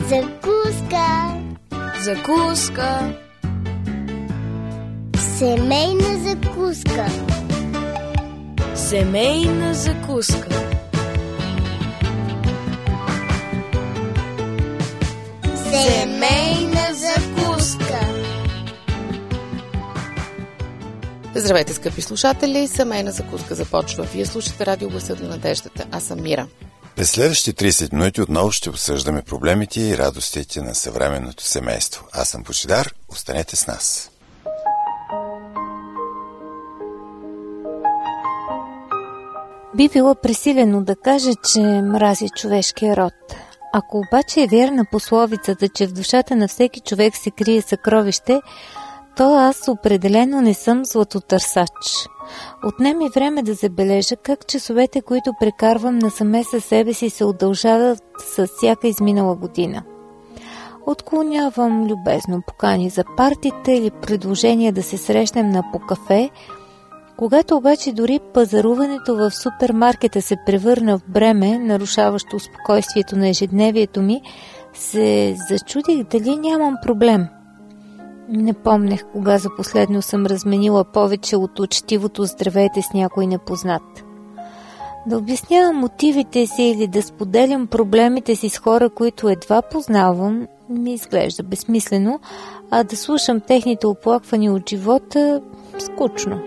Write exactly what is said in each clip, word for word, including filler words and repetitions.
Закуска. Закуска. Семейна закуска. Семейна закуска. Семейна закуска. Здравейте, скъпи слушатели! Семейна закуска започва. Вие слушате радио Гласът на надеждата. Аз съм Мира. През следващите трийсет минути отново ще обсъждаме проблемите и радостите на съвременното семейство. Аз съм Божидар. Останете с нас. Би било пресилено да кажа, че мрази човешкия род. Ако обаче е вярна пословицата, че в душата на всеки човек се крие съкровище, то аз определено не съм златотърсач. Отне ми време да забележа как часовете, които прекарвам насаме със себе си, се удължават с всяка изминала година. Отклонявам любезно покани за партита или предложения да се срещнем на по кафе. Когато обаче дори пазаруването в супермаркета се превърна в бреме, нарушаващо спокойствието на ежедневието ми, се зачудих дали нямам проблем. Не помнех кога за последно съм разменила повече от учтивото здравейте с някой непознат. Да обяснявам мотивите си или да споделям проблемите си с хора, които едва познавам, ми изглежда безсмислено, а да слушам техните оплаквания от живота – скучно.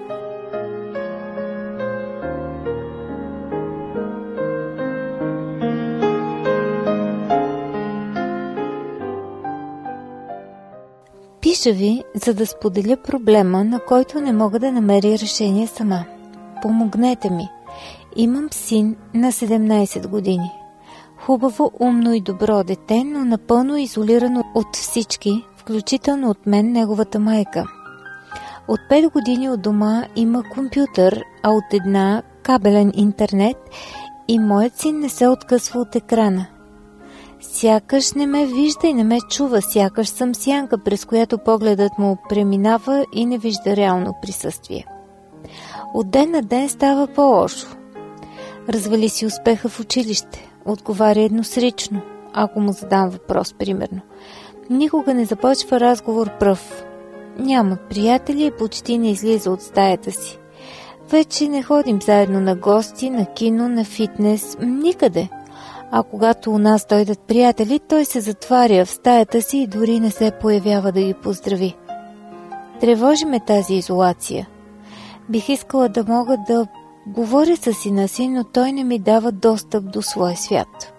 Пиша ви, за да споделя проблема, на който не мога да намеря решение сама. Помогнете ми. Имам син на седемнайсет години. Хубаво, умно и добро дете, но напълно изолирано от всички, включително от мен, неговата майка. От пет години от дома има компютър, а от една кабелен интернет и моят син не се откъсва от екрана. Сякаш не ме вижда и не ме чува, сякаш съм сянка, през която погледът му преминава и не вижда реално присъствие. От ден на ден става по-лошо. Развали си успеха в училище, отговаря едносрично, ако му задам въпрос, примерно. Никога не започва разговор пръв. Няма приятели и почти не излиза от стаята си. Вече не ходим заедно на гости, на кино, на фитнес, никъде. А когато у нас дойдат приятели, той се затваря в стаята си и дори не се появява да ги поздрави. Тревожи ме тази изолация. Бих искала да мога да говоря с сина си, но той не ми дава достъп до своя свят.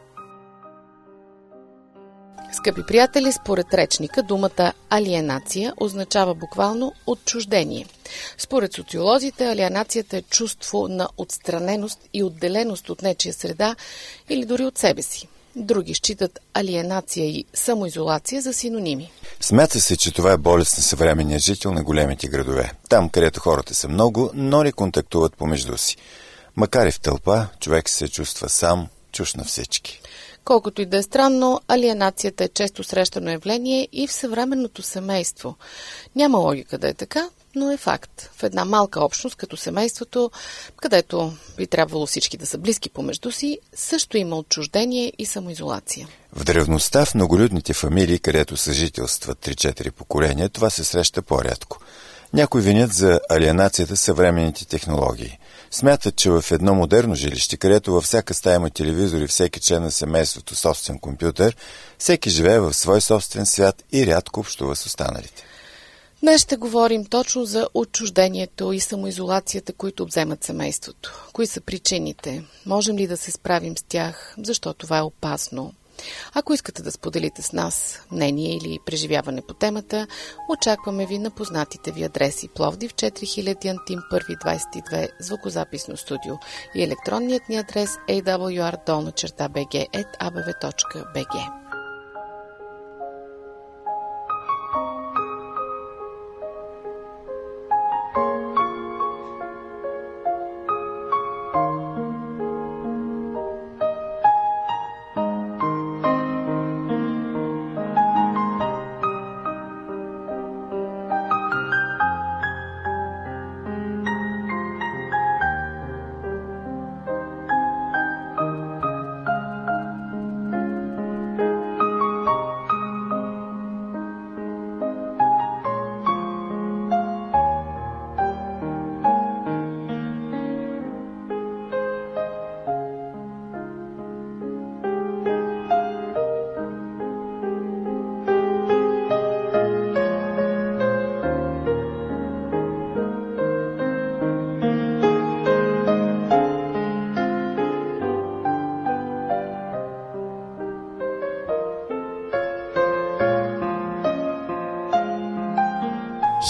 Скъпи приятели, според речника думата алиенация означава буквално отчуждение. Според социолозите, алиенацията е чувство на отстраненост и отделеност от нечия среда или дори от себе си. Други считат алиенация и самоизолация за синоними. Смята се, че това е болест на съвременния жител на големите градове. Там, където хората са много, но не контактуват помежду си. Макар и в тълпа, човек се чувства сам, чужд на всички. Колкото и да е странно, алиенацията е често срещано явление и в съвременното семейство. Няма логика да е така, но е факт. В една малка общност, като семейството, където би трябвало всички да са близки помежду си, също има отчуждение и самоизолация. В древността, в многолюдните фамилии, където съжителстват три-четири поколения, това се среща по-рядко. Някои винят за алиенацията съвременните технологии. Смятат, че в едно модерно жилище, където във всяка стая има телевизор и всеки член на семейството собствен компютър, всеки живее в свой собствен свят и рядко общува с останалите. Днес ще говорим точно за отчуждението и самоизолацията, които обземат семейството. Кои са причините? Можем ли да се справим с тях? Защо това е опасно? Ако искате да споделите с нас мнение или преживяване по темата, очакваме ви на познатите ви адреси: Пловдив четири хиляди, Антим първи двайсет и две, звукозаписно студио, и електронният ни адрес ей дабъл ю ар долна черта би джи ет а бе ве точка би джи.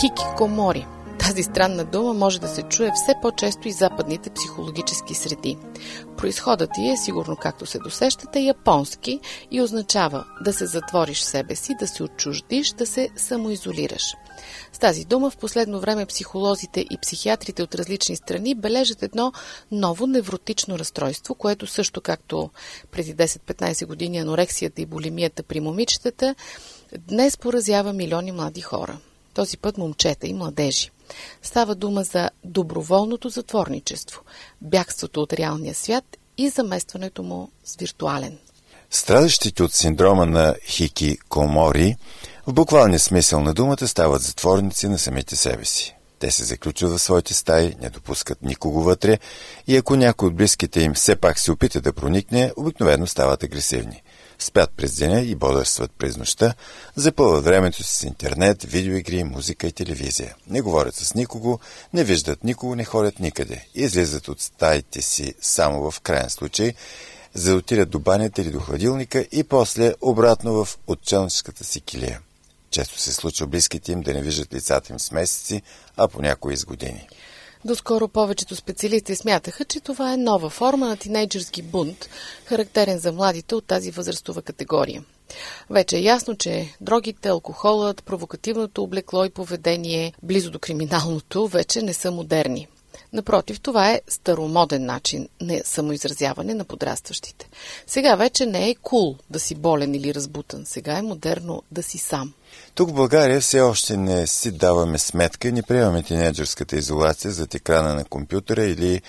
Хикикомори. Тази странна дума може да се чуе все по-често и западните психологически среди. Произходът ѝ е, сигурно както се досещате, японски и означава да се затвориш в себе си, да се отчуждиш, да се самоизолираш. С тази дума в последно време психолозите и психиатрите от различни страни бележат едно ново невротично разстройство, което също както преди десет-петнайсет години анорексията и булимията при момичетата, днес поразява милиони млади хора. Този път момчета и младежи. Става дума за доброволното затворничество, бягството от реалния свят и заместването му с виртуален. Страдащите от синдрома на хикикомори в буквалния смисъл на думата стават затворници на самите себе си. Те се заключват в своите стаи, не допускат никого вътре и ако някой от близките им все пак се опита да проникне, обикновено стават агресивни. Спят през деня и бодрстват през нощта, запълват времето си с интернет, видеоигри, музика и телевизия. Не говорят с никого, не виждат никого, не ходят никъде. Излизат от стаите си само в крайен случай, за да отидат до банята или до хладилника и после обратно в отчелническата си килия. Често се случва близките им да не виждат лицата им с месеци, а понякога и с години. Доскоро повечето специалисти смятаха, че това е нова форма на тинейджърски бунт, характерен за младите от тази възрастова категория. Вече е ясно, че дрогите, алкохолът, провокативното облекло и поведение, близо до криминалното, вече не са модерни. Напротив, това е старомоден начин на самоизразяване на подрастващите. Сега вече не е кул да си болен или разбутан. Сега е модерно да си сам. Тук в България все още не си даваме сметка и не приемаме тинейджърската изолация зад екрана на компютъра или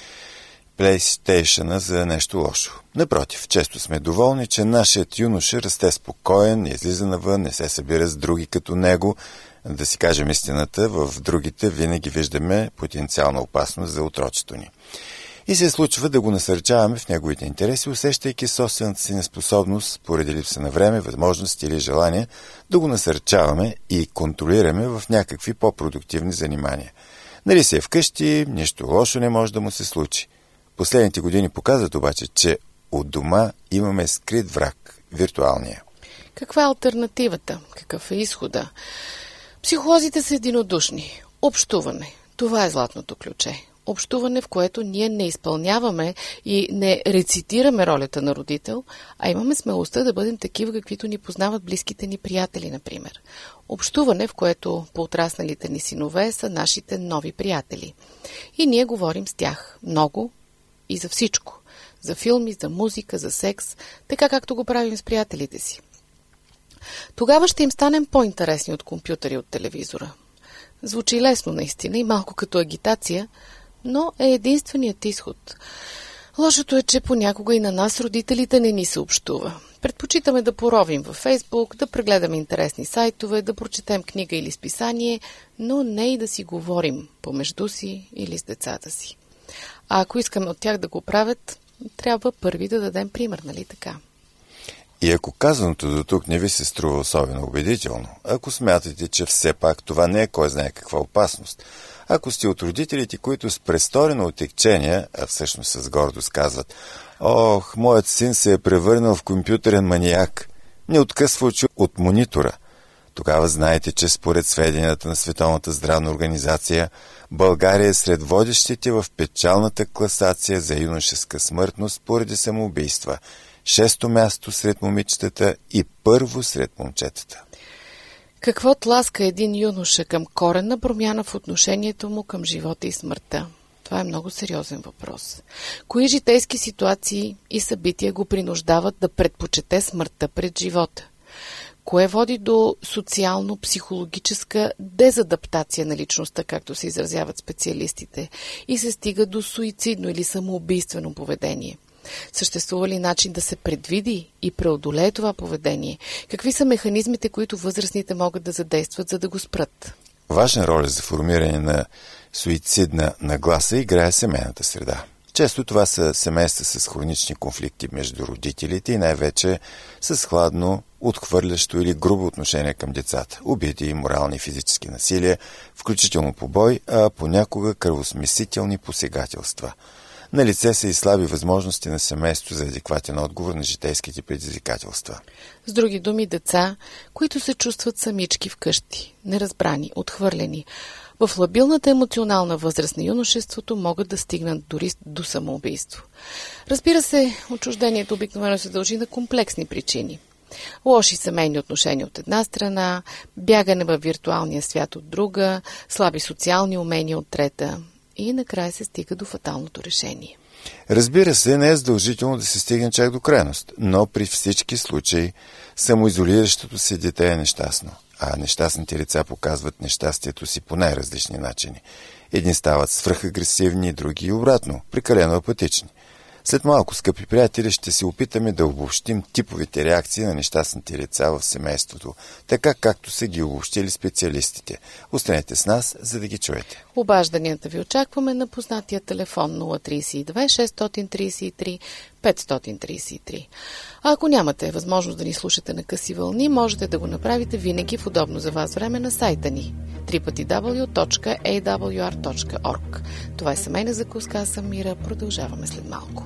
PlayStation за нещо лошо. Напротив, често сме доволни, че нашият юноша расте спокоен, не излиза навън, не се събира с други като него. Да си кажем истината, в другите винаги виждаме потенциална опасност за отрочето ни. И се случва да го насърчаваме в неговите интереси, усещайки собствената си неспособност, поради липса на време, възможности или желание, да го насърчаваме и контролираме в някакви по-продуктивни занимания. Нали се е вкъщи, нищо лошо не може да му се случи. Последните години показват обаче, че от дома имаме скрит враг, виртуалния. Каква е алтернативата? Какъв е изхода? Психолозите са единодушни. Общуване. Това е златното ключе. Общуване, в което ние не изпълняваме и не рецитираме ролята на родител, а имаме смелостта да бъдем такива, каквито ни познават близките ни приятели, например. Общуване, в което поотрасналите ни синове са нашите нови приятели. И ние говорим с тях много и за всичко. За филми, за музика, за секс, така както го правим с приятелите си. Тогава ще им станем по-интересни от компютъри и от телевизора. Звучи лесно наистина и малко като агитация, но е единственият изход. Лошото е, че понякога и на нас родителите не ни се общува. Предпочитаме да поровим във Фейсбук, да прегледаме интересни сайтове, да прочетем книга или списание, но не и да си говорим помежду си или с децата си. А ако искаме от тях да го правят, трябва първи да дадем пример, нали така? И ако казаното до тук не ви се струва особено убедително, ако смятате, че все пак това не е кой знае каква опасност, ако сте от родителите, които с престорено отекчение, а всъщност с гордост казват: «Ох, моят син се е превърнал в компютърен маниак», не откъсва очи от монитора, тогава знаете, че според сведенията на Световната здравна организация, България е сред водещите в печалната класация за юношеска смъртност поради самоубийства. Шесто място сред момичетата и първо сред момчетата. Какво тласка един юноша към коренна промяна в отношението му към живота и смъртта? Това е много сериозен въпрос. Кои житейски ситуации и събития го принуждават да предпочете смъртта пред живота? Кое води до социално-психологическа дезадаптация на личността, както се изразяват специалистите, и се стига до суицидно или самоубийствено поведение? Съществува ли начин да се предвиди и преодолее това поведение? Какви са механизмите, които възрастните могат да задействат, за да го спрат? Важна роля за формиране на суицидна нагласа играе семейната среда. Често това са семейства с хронични конфликти между родителите и най-вече с хладно, отхвърлящо или грубо отношение към децата, обиди, морални и физически насилия, включително побой, а понякога кръвосмесителни посегателства. На лице са и слаби възможности на семейството за адекватен отговор на житейските предизвикателства. С други думи, деца, които се чувстват самички вкъщи, неразбрани, отхвърлени, в лабилната емоционална възраст на юношеството могат да стигнат дори до самоубийство. Разбира се, отчуждението обикновено се дължи на комплексни причини. Лоши семейни отношения от една страна, бягане във виртуалния свят от друга, слаби социални умения от трета и накрая се стига до фаталното решение. Разбира се, не е задължително да се стигне чак до крайност, но при всички случаи самоизолиращото се дете е нещастно, а нещастните лица показват нещастието си по най-различни начини. Едни стават свръхагресивни, други и обратно, прекалено апатични. След малко, скъпи приятели, ще се опитаме да обобщим типовите реакции на нещастните лица в семейството, така както са ги обобщили специалистите. Останете с нас, за да ги чуете. Обажданията ви очакваме на познатия телефон нула три две шест три три пет три три. А ако нямате възможност да ни слушате на къси вълни, можете да го направите винаги в удобно за вас време на сайта ни дабъл ю дабъл ю дабъл ю точка ей дабъл ю ар точка орг. Това е семейна закуска, аз съм Мира. Продължаваме след малко.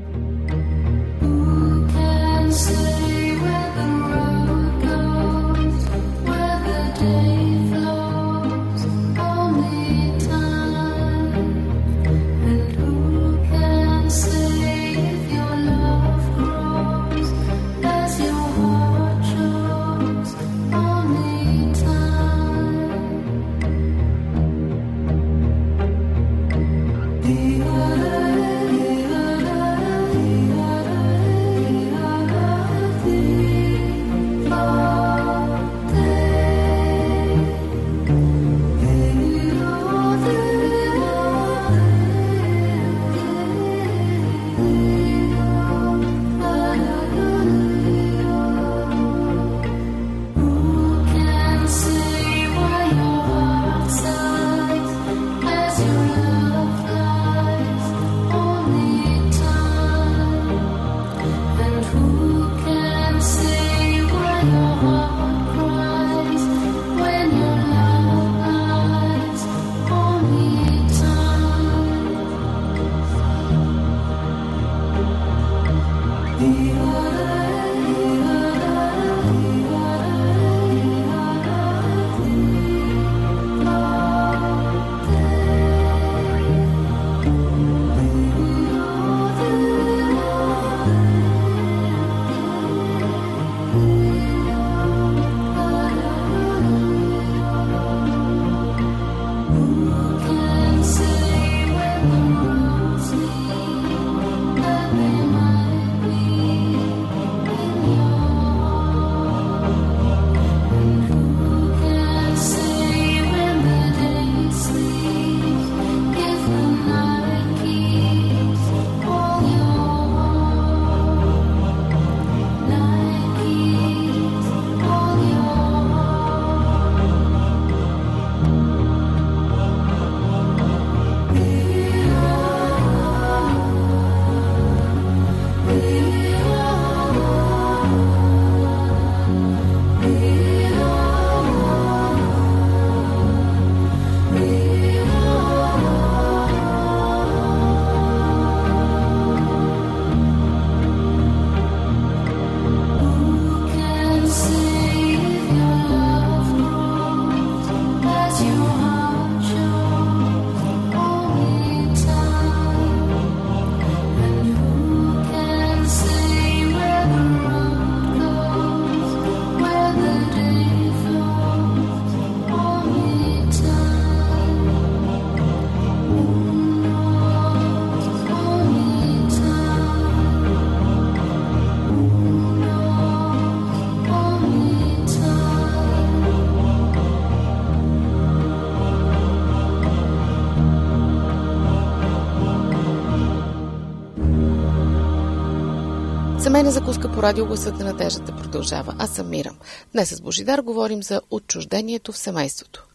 Семейна закуска по радио Гласът на надеждата продължава. Аз съм Мира. Днес с Божидар говорим за отчуждението в семейството.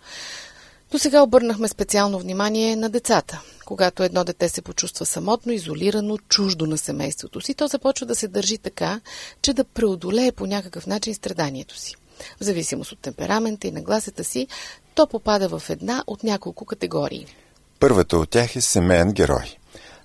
До сега обърнахме специално внимание на децата. Когато едно дете се почувства самотно, изолирано, чуждо на семейството си, то започва да се държи така, че да преодолее по някакъв начин страданието си. В зависимост от темперамента и нагласата си, то попада в една от няколко категории. Първата от тях е семейен герой.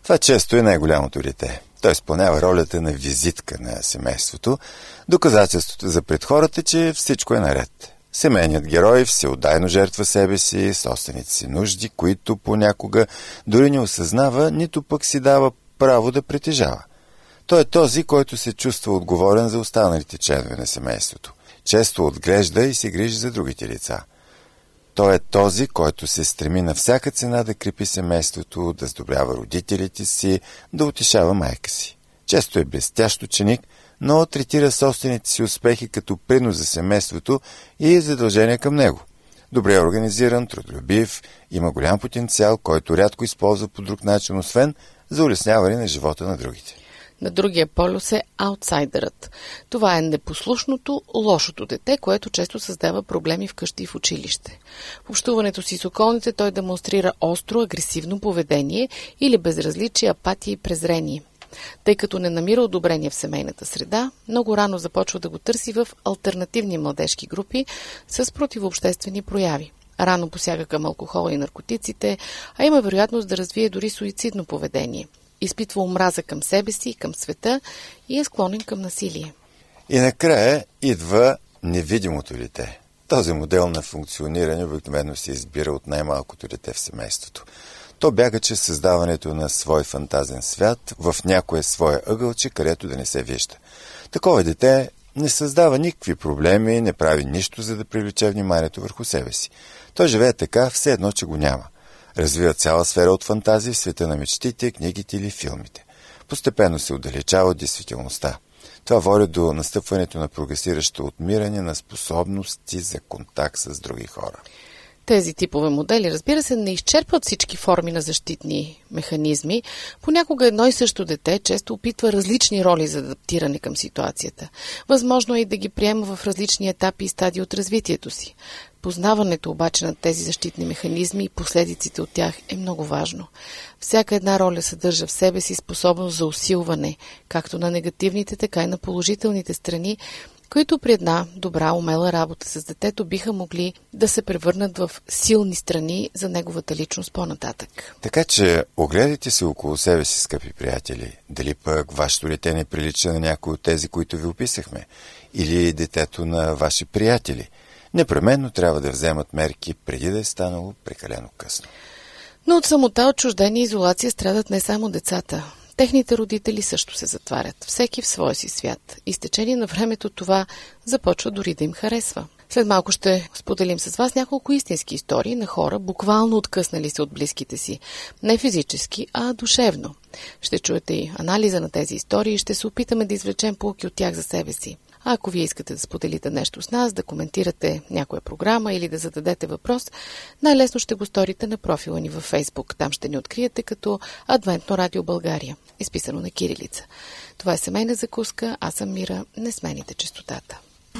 Това често е най-голямото дете. Той изпълнява ролята на визитка на семейството, доказателството за пред хората, че всичко е наред. Семейният герой всеотдайно жертва себе си, собствените си нужди, които понякога дори не осъзнава, нито пък си дава право да притежава. Той е този, който се чувства отговорен за останалите членове на семейството. Често отглежда и се грижи за другите лица. Той е този, който се стреми на всяка цена да крепи семейството, да сдобрява родителите си, да утешава майка си. Често е блестящ ученик, но третира собствените си успехи като принос за семейството и задължение към него. Добре организиран, трудолюбив, има голям потенциал, който рядко използва по друг начин, освен за улесняване на живота на другите. На другия полюс е аутсайдерът. Това е непослушното, лошото дете, което често създава проблеми вкъщи и в училище. В общуването си с околните той демонстрира остро, агресивно поведение или безразличие, апатия и презрение. Тъй като не намира одобрение в семейната среда, много рано започва да го търси в алтернативни младежки групи с противообществени прояви. Рано посяга към алкохола и наркотиците, а има вероятност да развие дори суицидно поведение. Изпитва омраза към себе си и към света и е склонен към насилие. И накрая идва невидимото дете. Този модел на функциониране обикновено се избира от най-малкото дете в семейството. То бяга чрез създаването на свой фантазен свят в някое свое ъгълче, където да не се вижда. Такова дете не създава никакви проблеми, не прави нищо, за да привлече вниманието върху себе си. Той живее така, все едно, че го няма. Развива цяла сфера от фантазии в света на мечтите, книгите или филмите. Постепенно се отдалечава от действителността. Това води до настъпването на прогресиращо отмиране на способности за контакт с други хора. Тези типове модели, разбира се, не изчерпват всички форми на защитни механизми. Понякога едно и също дете често опитва различни роли за адаптиране към ситуацията. Възможно е и да ги приема в различни етапи и стадии от развитието си. Познаването обаче на тези защитни механизми и последиците от тях е много важно. Всяка една роля съдържа в себе си способност за усилване, както на негативните, така и на положителните страни, които при една добра, умела работа с детето биха могли да се превърнат в силни страни за неговата личност по-нататък. Така че огледайте се около себе си, скъпи приятели. Дали пък вашето дете не прилича на някой от тези, които ви описахме, или детето на ваши приятели. Непременно трябва да вземат мерки преди да е станало прекалено късно. Но от самота, отчуждение и изолация страдат не само децата. Техните родители също се затварят, всеки в своя си свят. И с течение на времето това започва дори да им харесва. След малко ще споделим с вас няколко истински истории на хора, буквално откъснали се от близките си. Не физически, а душевно. Ще чуете и анализа на тези истории и ще се опитаме да извлечем поуки от тях за себе си. А ако вие искате да споделите нещо с нас, да коментирате някоя програма или да зададете въпрос, най-лесно ще го сторите на профила ни във Фейсбук. Там ще ни откриете като Адвентно радио България, изписано на кирилица. Това е семейна закуска, аз съм Мира, не смените честотата.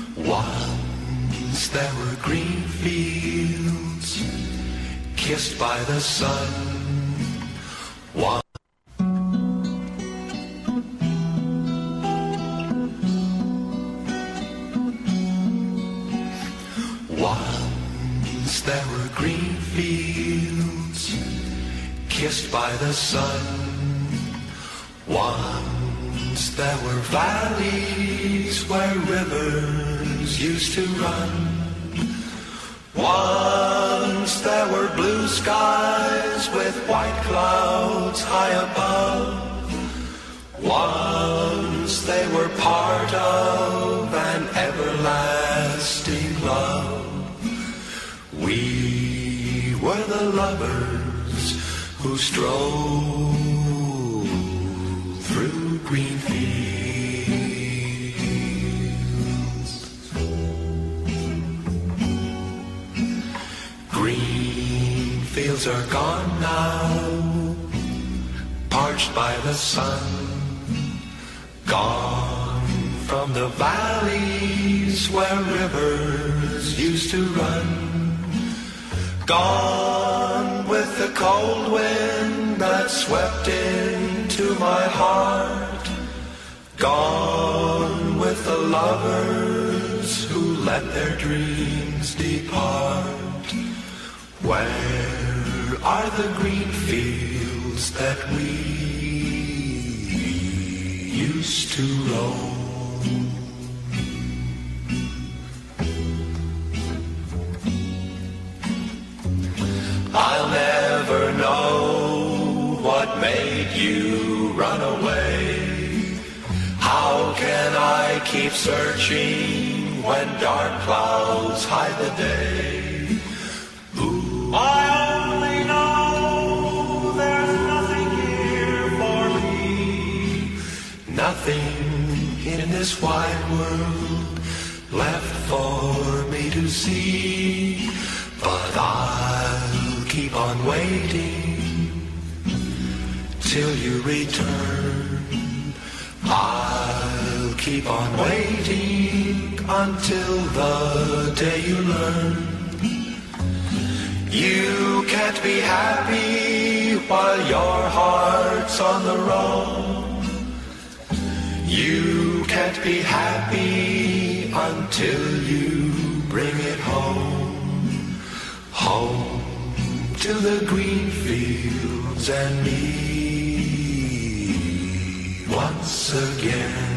Once there were green fields kissed by the sun. Once Once there were green fields kissed by the sun. Once there were valleys where rivers used to run. Once there were blue skies with white clouds high above. Once they were part of an everlasting love. We were the lovers who strolled through green fields. Green fields are gone now, parched by the sun. Gone from the valleys where rivers used to run. Gone with the cold wind that swept into my heart. Gone with the lovers who let their dreams depart. Where are the green fields that we used to roam. I'll never know what made you run away. How can I keep searching when dark clouds hide the day? Ooh, I only know there's nothing here for me, nothing in this wide world left for me to see. But I'll keep on waiting till you return. I'll keep on waiting until the day you learn. You can't be happy while your heart's on the road. You can't be happy until you bring it home. Home to the green fields and me once again.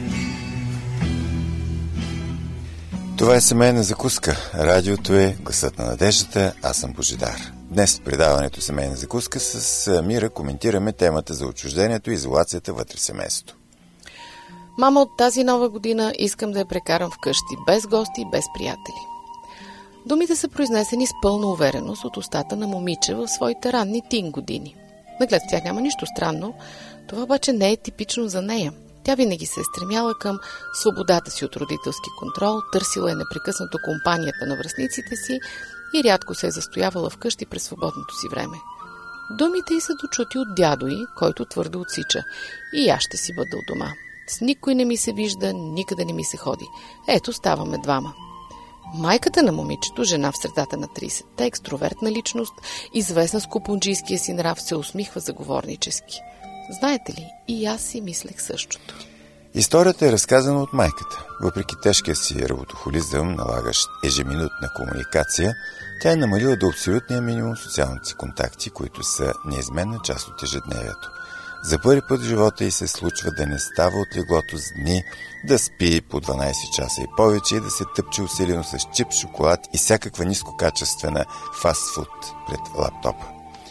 Това е семейна закуска. Радиото е гласът на надеждата. Аз съм Божидар. Днес в предаването Семейна закуска с Мира коментираме темата за отчуждението и изолацията вътре в семейството. Мама, от тази нова година искам да я прекарам вкъщи, без гости и без приятели. Думите са произнесени с пълна увереност от устата на момиче в своите ранни тин години. Наглед в тях няма нищо странно, това обаче не е типично за нея. Тя винаги се е стремяла към свободата си от родителски контрол, търсила е непрекъснато компанията на връстниците си и рядко се е застоявала вкъщи през свободното си време. Думите й са дочути от дядо й, който твърдо отсича: и аз ще си бъда у дома. С никой не ми се вижда, никъде не ми се ходи. Ето, ставаме двама. Майката на момичето, жена в средата на тридесетте, екстровертна личност, известна с купунджийския си нрав, се усмихва заговорнически. Знаете ли, и аз си мислех същото. Историята е разказана от майката. Въпреки тежкия си работохолизъм, налагащ ежеминутна комуникация, тя е намалила до абсолютния минимум социалните си контакти, които са неизменна част от ежедневието. За първи път в живота й се случва да не става от леглото с дни, да спи по дванайсет часа и повече и да се тъпче усилено с чип, шоколад и всякаква нискокачествена фастфуд пред лаптопа.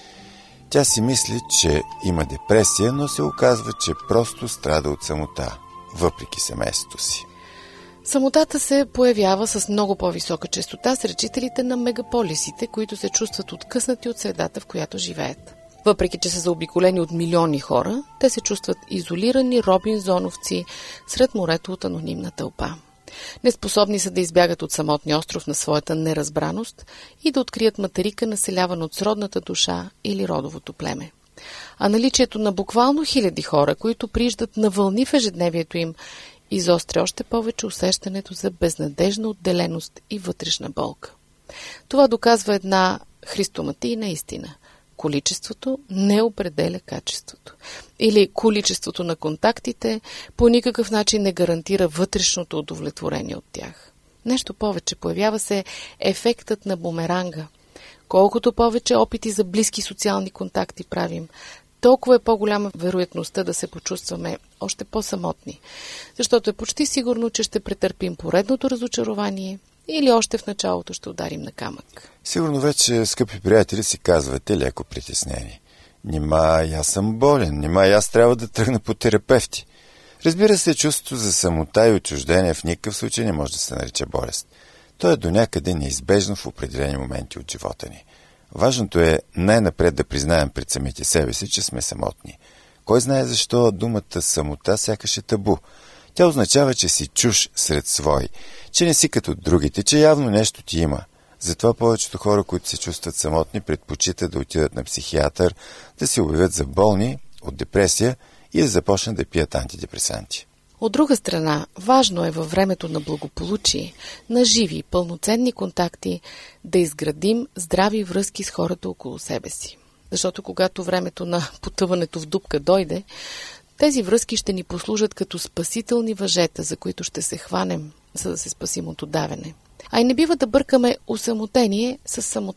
Тя си мисли, че има депресия, но се оказва, че просто страда от самота, въпреки семейството си. Самотата се появява с много по-висока честота сред жителите на мегаполисите, които се чувстват откъснати от средата, в която живеят. Въпреки че са заобиколени от милиони хора, те се чувстват изолирани робинзоновци сред морето от анонимна тълпа. Неспособни са да избягат от самотния остров на своята неразбраност и да открият материка, населявана от сродната душа или родовото племе. А наличието на буквално хиляди хора, които прииждат на вълни в ежедневието им, изостря още повече усещането за безнадежна отделеност и вътрешна болка. Това доказва една христоматийна истина. Количеството не определя качеството. Или количеството на контактите по никакъв начин не гарантира вътрешното удовлетворение от тях. Нещо повече, появява се ефектът на бумеранга. Колкото повече опити за близки социални контакти правим, толкова е по-голяма вероятността да се почувстваме още по-самотни. Защото е почти сигурно, че ще претърпим поредното разочарование или още в началото ще ударим на камък. Сигурно вече, скъпи приятели, си казвате леко притеснени. Нима и аз съм болен, нима и аз трябва да тръгна по терапевти. Разбира се, чувството за самота и отчуждение в никакъв случай не може да се нарича болест. То е до някъде неизбежно в определени моменти от живота ни. Важното е най-напред да признаем пред самите себе си, че сме самотни. Кой знае защо думата самота сякаш е табу. Тя означава, че си чуж сред свои, че не си като другите, че явно нещо ти има. Затова повечето хора, които се чувстват самотни, предпочитат да отидат на психиатър, да се обявят за болни от депресия и да започнат да пият антидепресанти. От друга страна, важно е във времето на благополучие, на живи и пълноценни контакти, да изградим здрави връзки с хората около себе си. Защото когато времето на потъването в дупка дойде, тези връзки ще ни послужат като спасителни въжета, за които ще се хванем, за да се спасим от удавяне. А и не бива да бъркаме осамотение с самота.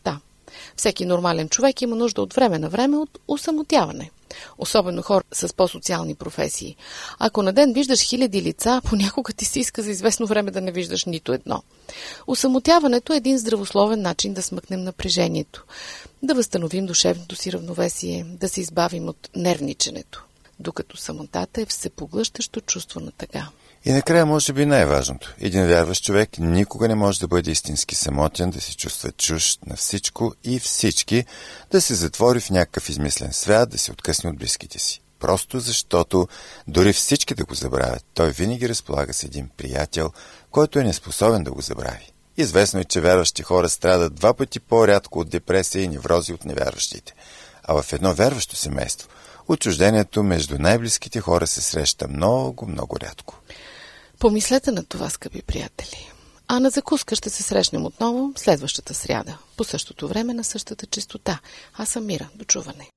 Всеки нормален човек има нужда от време на време от усамотяване. Особено хора с по-социални професии. Ако на ден виждаш хиляди лица, понякога ти се иска за известно време да не виждаш нито едно. Усамотяването е един здравословен начин да смъкнем напрежението, да възстановим душевното си равновесие, да се избавим от нервниченето, докато самотата е всепоглъщащо чувство на тъга. И накрая може би най-важното. Един вярващ човек никога не може да бъде истински самотен, да се чувства чужд на всичко и всички, да се затвори в някакъв измислен свят, да се откъсне от близките си. Просто защото, дори всички да го забравят, той винаги разполага с един приятел, който е неспособен да го забрави. Известно е, че вярващи хора страдат два пъти по-рядко от депресия и неврози от невярващите. А в едно вярващо семейство отчуждението между най-близките хора се среща много, много рядко. Помислете на това, скъпи приятели. А на закуска ще се срещнем отново следващата сряда, по същото време на същата честота. Аз съм Мира. До чуване.